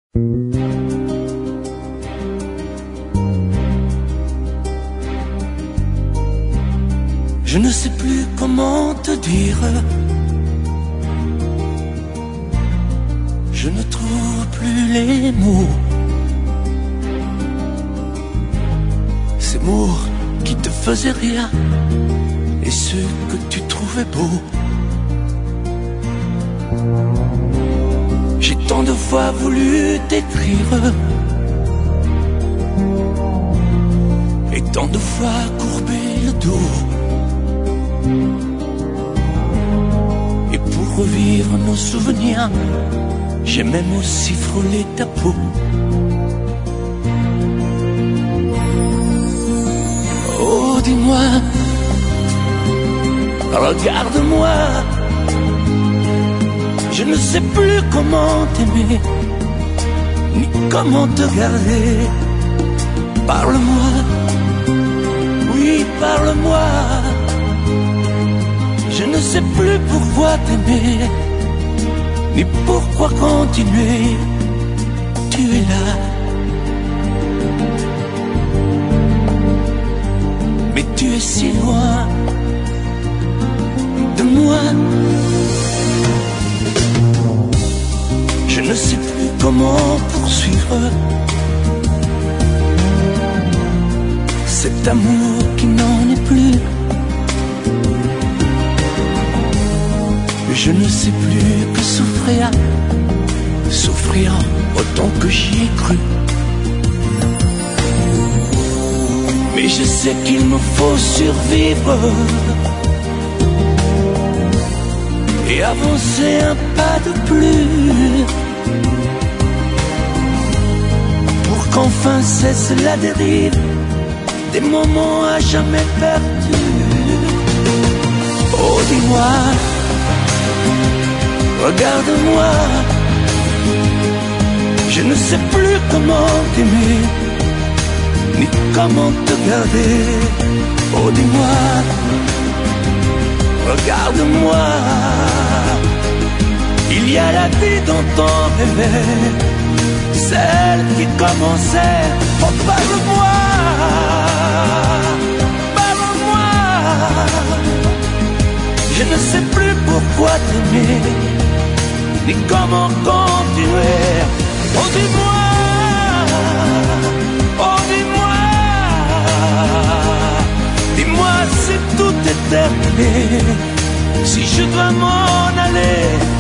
Je ne sais plus comment te dire. Je ne trouve plus les mots. Ces mots qui te faisaient rire et ceux que tu trouvais beaux. J'ai tant de fois voulu t'écrire et tant de fois courbé le dos. Et pour revivre nos souvenirs, j'ai même aussi frôlé ta peau. Oh, dis-moi, regarde-moi. Je ne sais plus comment t'aimer, ni comment te garder. Parle-moi, oui, parle-moi. Je ne sais plus pourquoi t'aimer, ni pourquoi continuer. Tu es là, mais tu es si loin de moi. Je ne sais plus comment poursuivre cet amour qui n'en est plus. Je ne sais plus que souffrir, souffrir autant que j'y ai cru. Mais je sais qu'il me faut survivre et avancer un pas de plus pour qu'enfin cesse la dérive des moments à jamais perdus. Oh, dis-moi, regarde-moi. Je ne sais plus comment t'aimer, ni comment te garder. Oh, dis-moi, regarde-moi. Il y a la vie dont on rêvait, celle qui commençait. Oh, parle-moi, parle-moi. Je ne sais plus pourquoi t'aimer, ni comment continuer. Oh, dis-moi, oh, dis-moi. Dis-moi si tout est terminé, si je dois m'en aller.